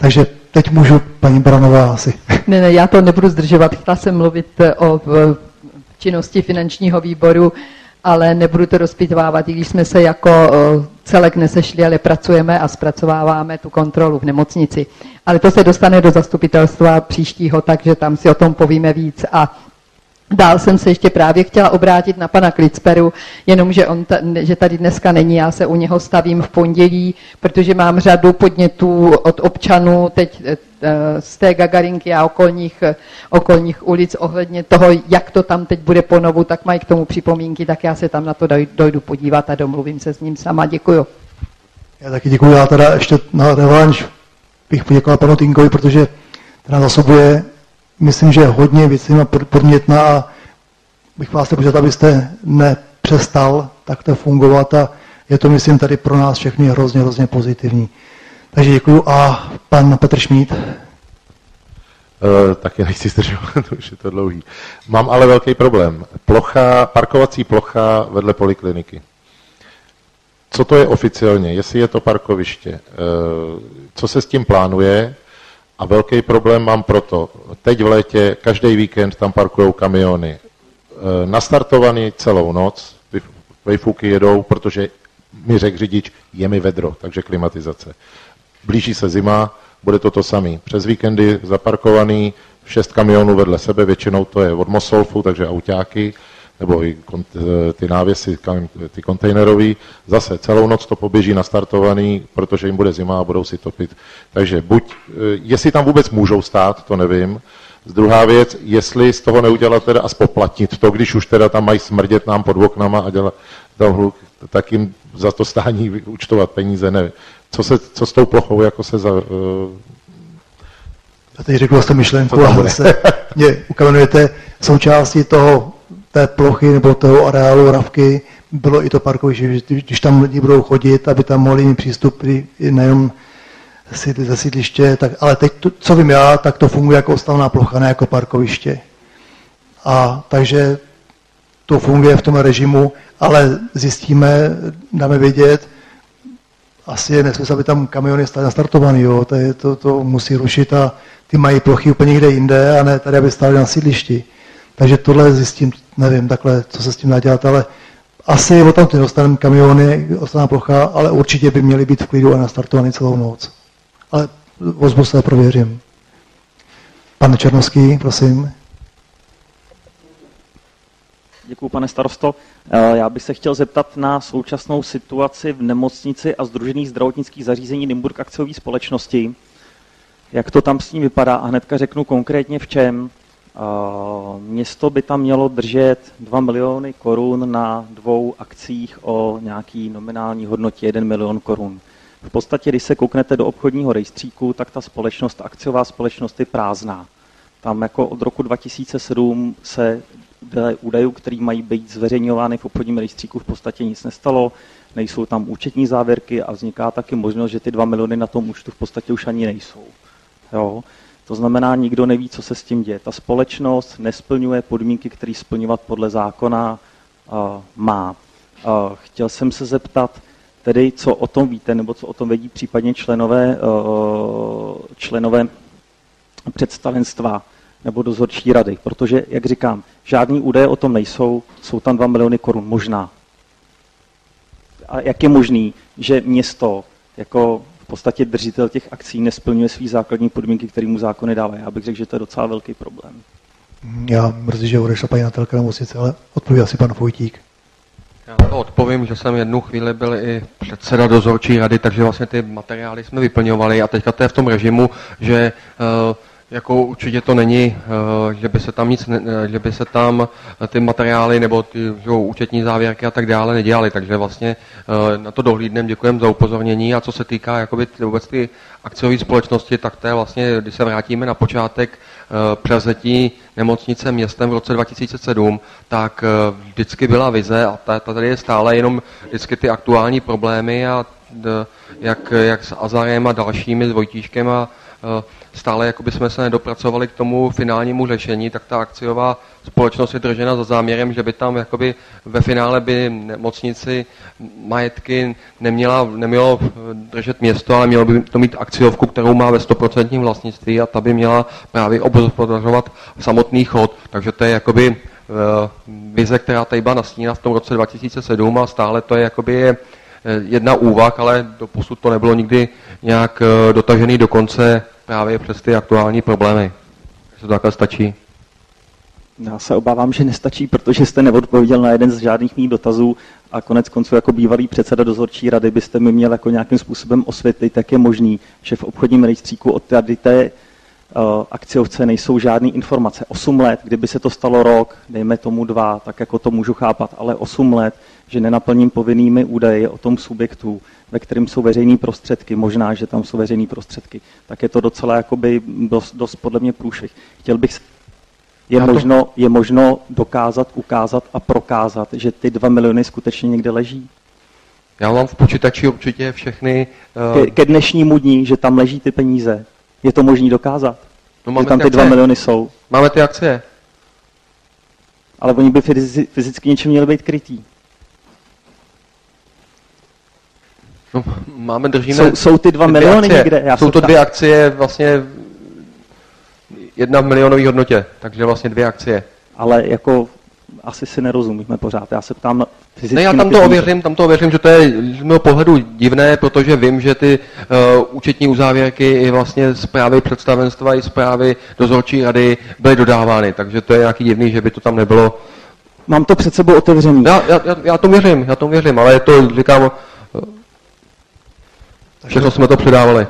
Takže teď můžu, paní Branová, asi. Ne, já to nebudu zdržovat. Chtěla jsem mluvit o činnosti finančního výboru, ale nebudu to rozpitvávat, i když jsme se jako celek nesešli, ale pracujeme a zpracováváme tu kontrolu v nemocnici. Ale to se dostane do zastupitelstva příštího, takže tam si o tom povíme víc. A dál jsem se ještě právě chtěla obrátit na pana Klicperu, jenomže že tady dneska není, já se u něho stavím v pondělí, protože mám řadu podnětů od občanů teď z té Gagarinky a okolních ulic ohledně toho, jak to tam teď bude ponovu, tak mají k tomu připomínky, tak já se tam na to dojdu podívat a domluvím se s ním sama. Děkuju. Já taky děkuju. Já teda ještě na revanš bych poděkoval panu Tinkovi, protože teda zasobuje, myslím, že hodně věcí podnětná a bych vás požádal, abyste nepřestal takto fungovat a je to, myslím, tady pro nás všechny hrozně pozitivní. Takže děkuju. A pan Petr Šmíd? Taky nechci zdržovat, už je to dlouhý. Mám ale velký problém. Parkovací plocha vedle polikliniky. Co to je oficiálně? Jestli je to parkoviště? Co se s tím plánuje? A velký problém mám proto. Teď v létě, každý víkend tam parkujou kamiony. Nastartovaný celou noc, vejfuky jedou, protože mi řekl řidič, je mi vedro, takže klimatizace. Blíží se zima, bude to samé. Přes víkendy zaparkovaný 6 kamionů vedle sebe, většinou to je od Mosolfu, takže autáky, nebo i ty návěsy, ty kontejnerový. Zase celou noc to poběží nastartovaný, protože jim bude zima a budou si topit. Takže jestli tam vůbec můžou stát, to nevím. Druhá věc, jestli z toho neudělat teda a spoplatnit to, když už teda tam mají smrdět nám pod oknama a dělat tam hluk, tak jim za to stání účtovat peníze, nevím. Co s tou plochou, jako se za... Já teď řekl vlastně myšlenku a zase mě ukamenujete součástí té plochy nebo toho areálu Ravky, bylo i to parkoviště, když tam lidi budou chodit, aby tam mohli mít přístup nejenom ze sídliště, ale teď, co vím já, tak to funguje jako odstavná plocha, ne jako parkoviště. A takže to funguje v tom režimu, ale zjistíme, dáme vědět, asi je nesmysl, aby tam kamiony stály nastartovaný, jo. To musí rušit a ty mají plochy úplně někde jinde a ne tady, aby stály na sídlišti. Takže tohle zjistím, nevím takhle, co se s tím dá dělat, ale asi o tam ty dostaneme kamiony, ostatná plocha, ale určitě by měly být v klidu a nastartovaný celou noc. Ale ozbu se prověřím. Pane Černovský, prosím. Děkuji, pane starosto. Já bych se chtěl zeptat na současnou situaci v nemocnici a Sdružených zdravotnických zařízení Nymburk akciové společnosti. Jak to tam s ním vypadá a hnedka řeknu konkrétně v čem. Město by tam mělo držet 2 miliony korun na 2 akcích o nějaký nominální hodnotě 1 milion korun. V podstatě, když se kouknete do obchodního rejstříku, tak ta společnost, akciová společnost je prázdná. Tam jako od roku 2007 se údajů, které mají být zveřejňovány v obchodním rejstříku, v podstatě nic nestalo, nejsou tam účetní závěrky a vzniká taky možnost, že ty 2 miliony na tom účtu v podstatě už ani nejsou. Jo? To znamená, nikdo neví, co se s tím děje. Ta společnost nesplňuje podmínky, které splňovat podle zákona má. Chtěl jsem se zeptat, tedy co o tom víte, nebo co o tom vědí případně členové představenstva nebo dozorčí rady, protože, jak říkám, žádný údaje o tom nejsou, jsou tam 2 miliony korun, možná. A jak je možný, že město jako v podstatě držitel těch akcí nesplňuje svý základní podmínky, které mu zákony dávají? Já bych řekl, že to je docela velký problém. Já mrzí, že odešla paní Natelka nemocnice, ale odpoví asi pan Vojtík. Já to odpovím, že jsem jednu chvíli byl i předseda dozorčí rady, takže vlastně ty materiály jsme vyplňovali a teďka to je v tom režimu, že jako určitě to není, že by se tam ty materiály nebo ty účetní závěrky a tak dále nedělaly, takže vlastně na to dohlídnem, děkujeme za upozornění. A co se týká jakoby vůbec ty akciové společnosti, tak to je vlastně, když se vrátíme na počátek převzetí nemocnice městem v roce 2007, tak vždycky byla vize a tady je stále jenom vždycky ty aktuální problémy a jak s Azarem a dalšími, s Vojtíškem a stále jakoby jsme se nedopracovali k tomu finálnímu řešení, tak ta akciová společnost je držena za záměrem, že by tam jakoby ve finále by nemocnici majetky nemělo držet město, ale mělo by to mít akciovku, kterou má ve 100% vlastnictví a ta by měla právě obhospodařovat samotný chod. Takže to je jakoby vize, která tady byla nastíněna v tom roce 2007 a stále to je jakoby jedna úvah, ale doposud to nebylo nikdy nějak dotažený do konce právě přes ty aktuální problémy. Takže to takhle stačí. Já se obávám, že nestačí, protože jste neodpověděl na jeden z žádných mých dotazů a konec konců jako bývalý předseda dozorčí rady byste mi měl jako nějakým způsobem osvětlit, jak je možný, že v obchodním rejstříku od tady té akciovce nejsou žádné informace. 8 let, kdyby se to stalo rok, dejme tomu 2, tak jako to můžu chápat, ale 8 let, že nenaplním povinnými údaje o tom subjektu, ve kterém jsou veřejné prostředky, možná, že tam jsou veřejné prostředky, tak je to docela jakoby dost podle mě průšvih. Chtěl bych je možno dokázat, ukázat a prokázat, že ty 2 miliony skutečně někde leží? Já mám v počítači určitě všechny... Ke dnešnímu dní, že tam leží ty peníze. Je to možné dokázat? No, že tam ty 2 miliony jsou? Máme ty akcie. Ale oni by fyzicky něčím měli být krytý. No, držíme... Jsou ty 2 miliony někde? Jsou to 2 akcie vlastně 1 v milionové hodnotě, takže vlastně 2 akcie. Ale jako asi si nerozumíme pořád. Já se ptám fyzicky... Ne, já tam to ověřím, že to je z mého pohledu divné, protože vím, že ty účetní uzávěrky i vlastně zprávy představenstva i zprávy dozorčí rady byly dodávány, takže to je nějaký divný, že by to tam nebylo. Mám to před sebou otevřený. Já to věřím, ale je to, říkám, všechno jsme to předávali.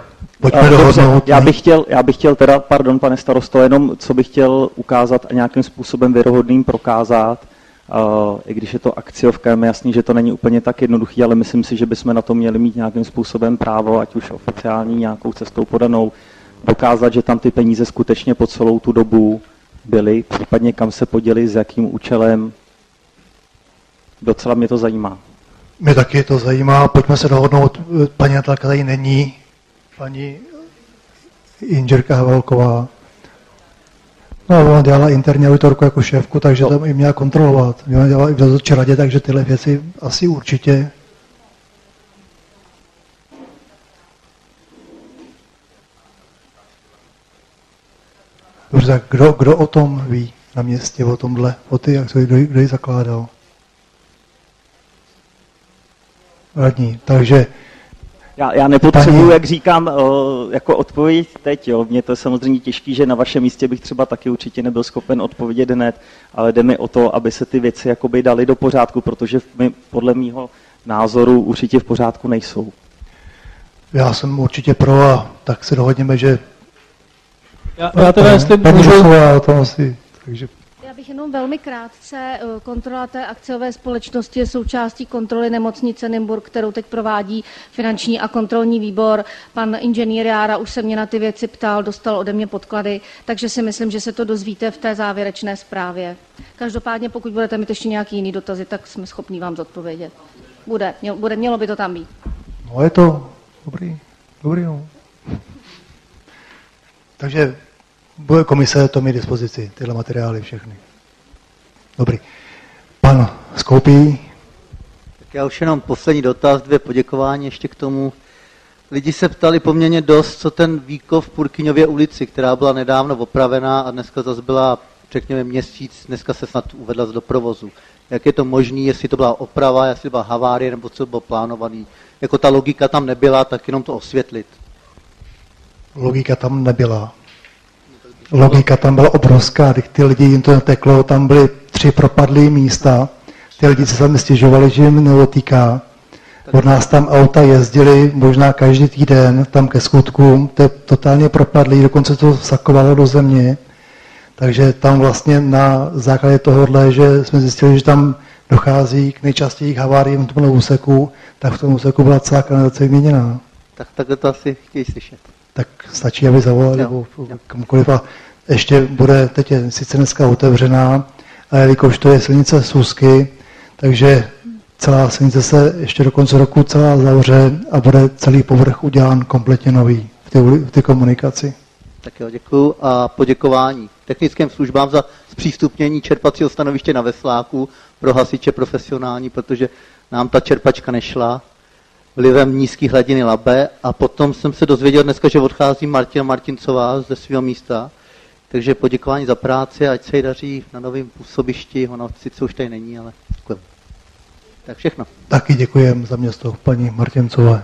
Já bych chtěl teda, pardon, pane starosto, jenom co bych chtěl ukázat a nějakým způsobem věrohodným prokázat, i když je to akciovka, je mi jasný, že to není úplně tak jednoduchý, ale myslím si, že bychom na to měli mít nějakým způsobem právo, ať už oficiální nějakou cestou podanou, dokázat, že tam ty peníze skutečně po celou tu dobu byly, případně kam se poděly, s jakým účelem. Docela mě to zajímá. Mě taky to zajímá, pojďme se dohodnout, paní Natalka tady není, paní inženýrka Havelková. No, ona dělala interní auditorku jako šéfku, takže tam i měla kontrolovat. Ona dělala i v dozorčí radě, takže tyhle věci asi určitě. Dobře, tak kdo o tom ví na městě, o tomhle, o ty, jak se kdo ji zakládal? Radní, takže... Já nepotřebuji, jak říkám, jako odpověď teď. Jo. Mně to je samozřejmě těžký, že na vašem místě bych třeba taky určitě nebyl schopen odpovědět hned, ale jde mi o to, aby se ty věci jakoby daly do pořádku, protože podle mýho názoru určitě v pořádku nejsou. Já jsem určitě pro a tak se dohodněme, že... Já teda, jestli můžu... Takže... Já bych jenom velmi krátce, kontrola té akciové společnosti je součástí kontroly nemocnice Nymburk, kterou teď provádí finanční a kontrolní výbor. Pan inženýr Jára už se mě na ty věci ptal, dostal ode mě podklady, takže si myslím, že se to dozvíte v té závěrečné zprávě. Každopádně, pokud budete mít ještě nějaký jiný dotazy, tak jsme schopní vám zodpovědět. Mělo by to tam být. No je to dobrý no. Takže bude komise to mít dispozici, tyhle materiály všechny. Dobrý. Pan Skoupí. Tak já už jenom poslední dotaz, 2 poděkování ještě k tomu. Lidi se ptali poměrně dost, co ten výkop v Purkyňově ulici, která byla nedávno opravená a dneska zase byla, řekněme, měsíc, dneska se snad uvedla do provozu. Jak je to možné, jestli to byla oprava, jestli byla havárie, nebo co bylo plánovaný. Jako ta logika tam nebyla, tak jenom to osvětlit. Logika tam nebyla. Logika tam byla obrovská, když ty lidi jim to neteklo, tam byly 3 propadlé místa, ty lidi se tam stěžovali, že jim nedotýká. Od nás tam auta jezdili možná každý týden tam ke skutkům, to je totálně propadlý, dokonce to sakovalo do země. Takže tam vlastně na základě tohohle, že jsme zjistili, že tam dochází k nejčastěji haváriím v tom úseku, tak v tom úseku byla celá kanalizace vyměněná. Tak takhle to asi chtějí slyšet. Tak stačí, aby zavolali nebo kamkoliv. A ještě bude, teď je sice dneska otevřená, a jelikož to je silnice Susky, takže celá silnice se ještě do konce roku celá zavře a bude celý povrch udělán kompletně nový v té komunikaci. Tak jo, děkuju a poděkování technickým službám za zpřístupnění čerpacího stanoviště na Vesláku pro hasiče profesionální, protože nám ta čerpačka nešla vlivem nízké hladiny Labe a potom jsem se dozvěděl dneska, že odchází Martina Martincová ze svého místa, takže poděkování za práci, ať se jí daří na novém působišti, ona sice už tady není, ale děkujem. Tak všechno. Taky děkujem za město paní Martincové.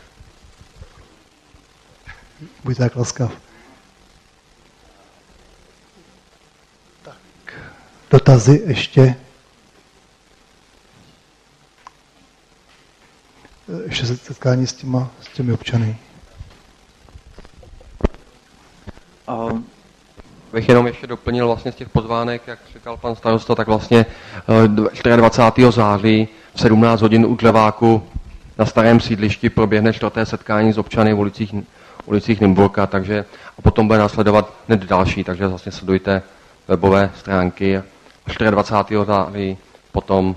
Buďte tak laskav. Tak, dotazy ještě. Ještě se setkání s těmi občany. Bych jenom ještě doplnil vlastně z těch pozvánek, jak říkal pan starosta, tak vlastně 24. září v 17 hodin u Dleváku na starém sídlišti proběhne 4. setkání s občany v ulicích Nymburka, takže a potom bude následovat hned další, takže vlastně sledujte webové stránky 24. září, potom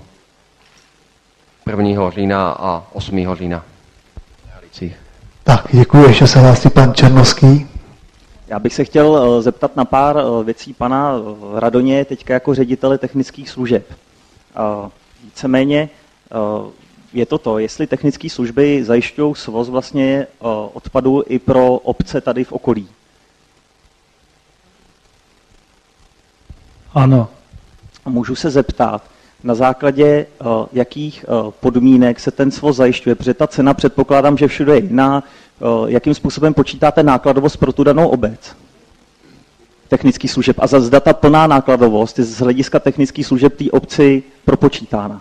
1. října a 8. října. Tak, děkuji, ještě se hlásí pan Černovský. Já bych se chtěl zeptat na pár věcí pana Radoně, teďka jako ředitele technických služeb. Víceméně je to, jestli technické služby zajišťují svoz vlastně odpadu i pro obce tady v okolí. Ano. Můžu se zeptat, na základě jakých podmínek se ten svoz zajišťuje, protože ta cena předpokládám, že všude je jiná. Jakým způsobem počítáte nákladovost pro tu danou obec technických služeb a zda ta plná nákladovost je z hlediska technických služeb té obci propočítána?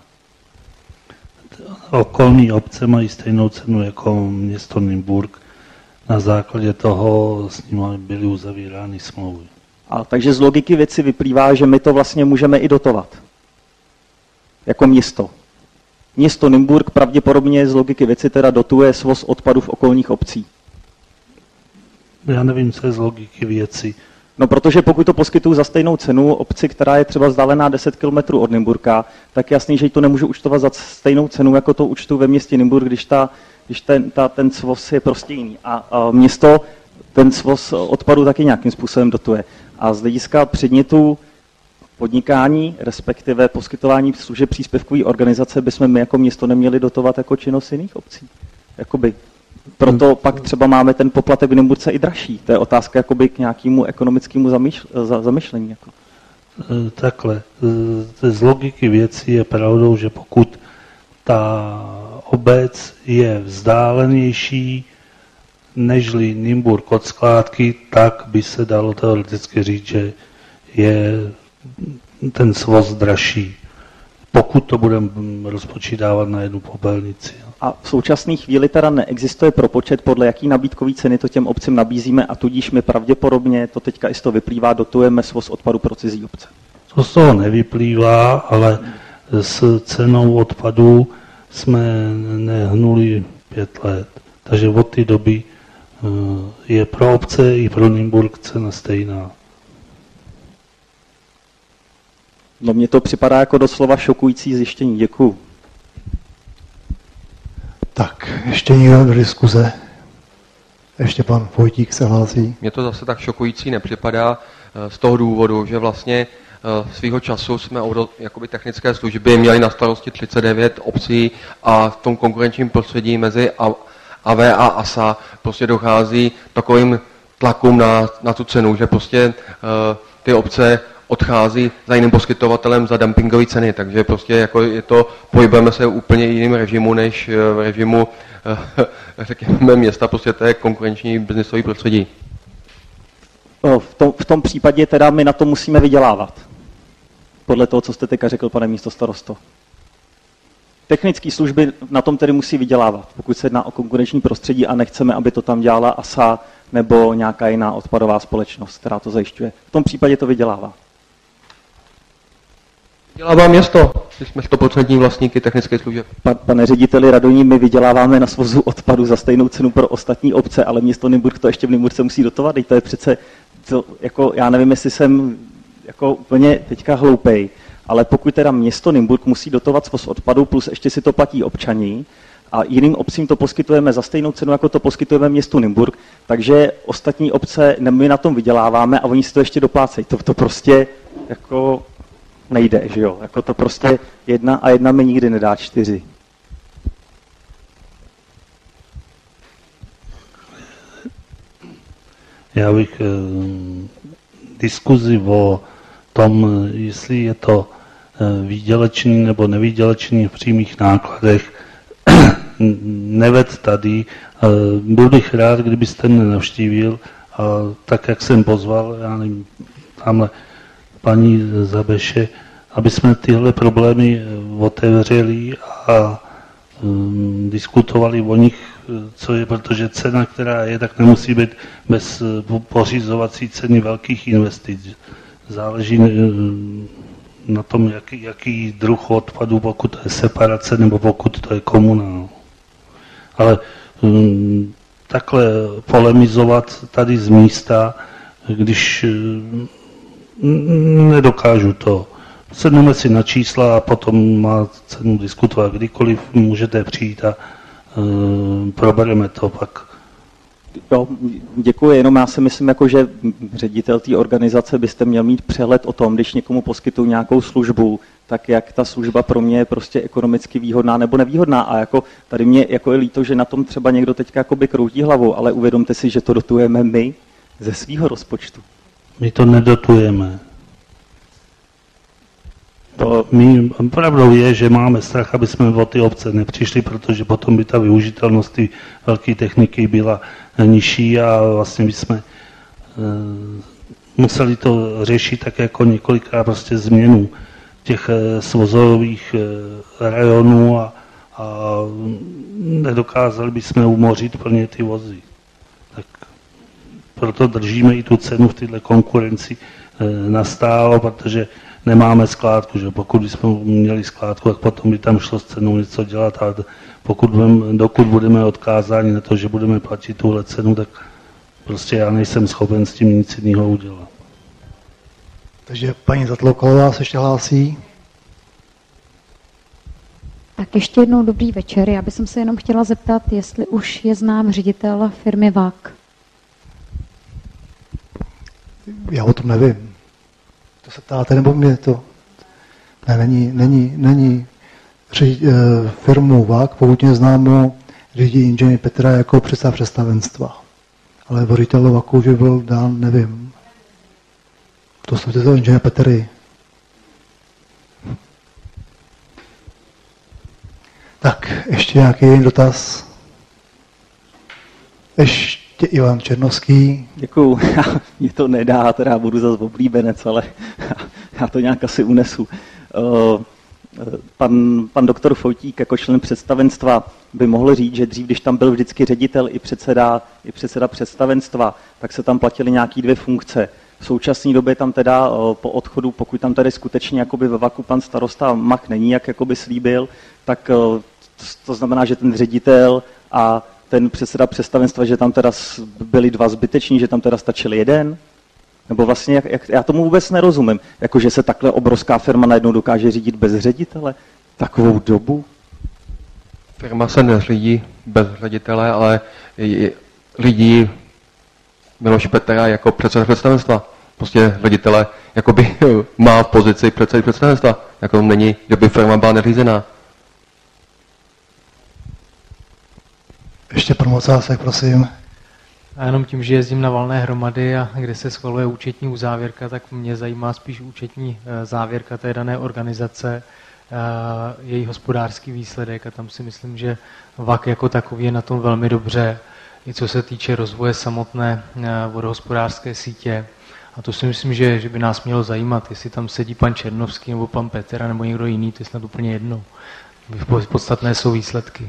Okolní obce mají stejnou cenu jako město Nymburk. Na základě toho s nimi byly uzavírány smlouvy. A takže z logiky věci vyplývá, že my to vlastně můžeme i dotovat. Jako město. Město Nymburk pravděpodobně z logiky věci teda dotuje svoz odpadu v okolních obcí. Já nevím, co je z logiky věci. No, protože pokud to poskytuju za stejnou cenu obci, která je třeba vzdálená 10 km od Nymburka, tak jasný, že to nemůžu účtovat za stejnou cenu, jako to účtu ve městě Nymburk, když ten svoz je prostě jiný. A město ten svoz odpadu taky nějakým způsobem dotuje. A z hlediska předmětu podnikání, respektive poskytování služeb příspěvkové organizace, bychom my jako město neměli dotovat jako činnost jiných obcí. Jakoby. Proto pak třeba máme ten poplatek v Nymburce i dražší. To je otázka jakoby k nějakému ekonomickému zamyšlení. Jako. Takhle. Z logiky věcí je pravdou, že pokud ta obec je vzdálenější nežli Nymburk od skládky, tak by se dalo teoreticky říct, že je ten svoz dražší, pokud to budeme rozpočítávat na jednu popelnici. A v současné chvíli teda neexistuje propočet, podle jaký nabídkový ceny to těm obcím nabízíme a tudíž my pravděpodobně, to teďka i z toho vyplývá, dotujeme svoz odpadu pro cizí obce. To z toho nevyplývá, ale s cenou odpadu jsme nehnuli 5 let. Takže od té doby je pro obce i pro Nymburk cena stejná. No mně to připadá jako doslova šokující zjištění. Děkuju. Tak, ještě někdo do diskuze? Ještě pan Vojtík se hlásí. Mně to zase tak šokující nepřipadá z toho důvodu, že vlastně svýho času jsme jakoby technické služby měli na starosti 39 obcí a v tom konkurenčním prostředí mezi AV a ASA prostě dochází takovým tlakům na tu cenu, že prostě ty obce odchází za jiným poskytovatelem za dumpingové ceny, takže prostě jako je to, pohybujeme se v úplně jiném režimu, než v režimu, řekněme, města, prostě to je konkurenční biznisový prostředí. V tom případě teda my na to musíme vydělávat. Podle toho, co jste teďka řekl, pane místostarosto. Technické služby na tom tedy musí vydělávat, pokud se jedná o konkurenční prostředí a nechceme, aby to tam dělala ASA nebo nějaká jiná odpadová společnost, která to zajišťuje. V tom případě to vydělává. Vydělává město, když jsme 100% vlastníky technické služeb. Pane řediteli Radoní, my vyděláváme na svozu odpadu za stejnou cenu pro ostatní obce, ale město Nymburk to ještě v Nymburce musí dotovat. To je přece, jako, já nevím, jestli jsem jako úplně teďka hloupej, Ale pokud teda město Nymburk musí dotovat svoz odpadu, plus ještě si to platí občani, a jiným obcím to poskytujeme za stejnou cenu, jako to poskytujeme městu Nymburk, takže ostatní obce, my na tom vyděláváme a oni si to ještě doplácejí. To prostě jako nejde, že jo? Jako to prostě 1 a 1 mi nikdy nedá 4. Já bych diskuzi o tom, jestli je to výdělečný nebo nevýdělečný v přímých nákladech, neved tady. Byl bych rád, kdybyste mě navštívil, a tak, jak jsem pozval, já nevím, tamhle paní Zabeše, aby jsme tyhle problémy otevřeli a diskutovali o nich, co je, protože cena, která je, tak nemusí být bez pořizovací ceny velkých investic. Záleží na tom, jaký druh odpadu, pokud to je separace nebo pokud to je komuna. Ale takhle polemizovat tady z místa, když nedokážu to. Sedneme si na čísla a potom má cenu diskutovat. Kdykoliv můžete přijít a probereme to pak. Jo, děkuji, jenom já si myslím, jako, že ředitel té organizace byste měl mít přehled o tom, když někomu poskytují nějakou službu, tak jak ta služba pro mě je prostě ekonomicky výhodná nebo nevýhodná. A jako tady mě jako je líto, že na tom třeba někdo teďka jakoby kroutí hlavou, ale uvědomte si, že to dotujeme my ze svýho rozpočtu. My to nedotujeme. Pravdou je, že máme strach, aby jsme o ty obce nepřišli, protože potom by ta využitelnost té velké techniky byla nižší a vlastně bychom museli to řešit tak jako několikrát prostě změnu těch svozových rajonů a nedokázali bychom umořit plně ty vozy. Tak proto držíme i tu cenu v této konkurenci nastálo, protože nemáme skládku, že pokud bychom měli skládku, tak potom by tam šlo s cenou něco dělat a dokud budeme odkázáni na to, že budeme platit tuhle cenu, tak prostě já nejsem schopen s tím nic jiného udělat. Takže paní Zatloukalová se ještě hlásí. Tak ještě jednou dobrý večer. Já bych se jenom chtěla zeptat, jestli už je znám ředitel firmy VAK. Já o tom nevím. To se ptáte, nebo mě to? Ne, není firmu VAK, pokud mě známo, řídí inženýr Petra jako předseda představenstva. Ale voditel VAKu už byl dán, nevím. To jsou tyto inženýr Petry. Tak, ještě nějaký jiný dotaz? Ještě Ivan Černovský. Děkuju. Mě to nedá, teda budu zase oblíbenec, ale já to nějak asi unesu. Pan doktor Fojtík jako člen představenstva by mohl říct, že dřív, když tam byl vždycky ředitel i předseda představenstva, tak se tam platily nějaké 2 funkce. V současné době tam teda po odchodu, pokud tam tady skutečně jakoby ve VAKu pan starosta Mach není, jak jakoby slíbil, tak to znamená, že ten ředitel a ten předseda představenstva, že tam teda byli 2 zbyteční, že tam teda stačil 1? Nebo vlastně, já tomu vůbec nerozumím, jakože se takhle obrovská firma najednou dokáže řídit bez ředitele takovou dobu? Firma se neřídí bez ředitele, ale lidí Miloš Petra jako předseda představenstva. Prostě ředitele jakoby má v pozici předsedy představenstva. Jako není, že by firma byla neřízená. Ještě pan Mocásek, prosím. A jenom tím, že jezdím na valné hromady a kde se schvaluje účetní uzávěrka, tak mě zajímá spíš účetní závěrka té dané organizace, její hospodářský výsledek a tam si myslím, že VAK jako takový je na tom velmi dobře, i co se týče rozvoje samotné vodohospodářské sítě. A to si myslím, že by nás mělo zajímat, jestli tam sedí pan Černovský nebo pan Petera nebo někdo jiný, to je snad úplně jedno. Podstatné jsou výsledky.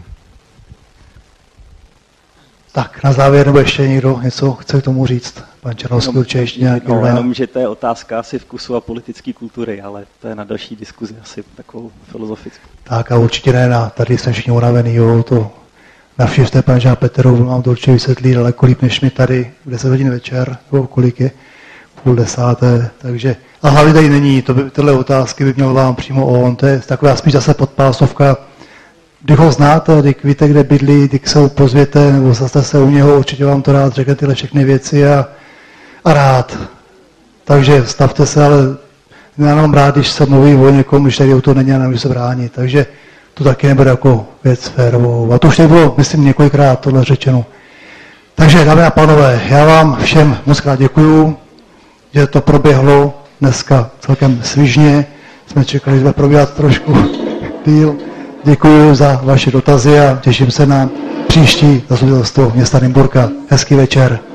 Tak, na závěr, nebo ještě někdo něco chce k tomu říct? Pan Černovský určitě ještě nějaký jenom, že to je otázka asi vkusu a politické kultury, ale to je na další diskuzi asi takovou filozofickou. Tak a určitě ne, tady jsme všichni unavený, jo, to navštivte pan Žán Peteru, vám to určitě vysvětlí daleko líp než mi tady v 10 hodin večer, nebo kolik je, 9:30, takže A hlavně tady není, tyhle otázky by měl vám přímo on, to je taková spíš zase podpásovka. Když ho znáte, když víte, kde bydlí, když se ho pozvěte, nebo zase se u něho, určitě vám to rád řekne tyhle všechny věci a rád. Takže stavte se, ale já mám rád, když se mluví o někom, když tady o to není a nemůže se bránit. Takže to taky nebude jako věc férovou. A to už tady bylo, myslím, několikrát tohle řečeno. Takže, dámy a pánové, já vám všem moc krát děkuju, že to proběhlo dneska celkem svižně. Jsme čekali, že bude probíhat trošku díl. Děkuji za vaše dotazy a těším se na příští zastupitelstvo města Nymburka. Hezký večer.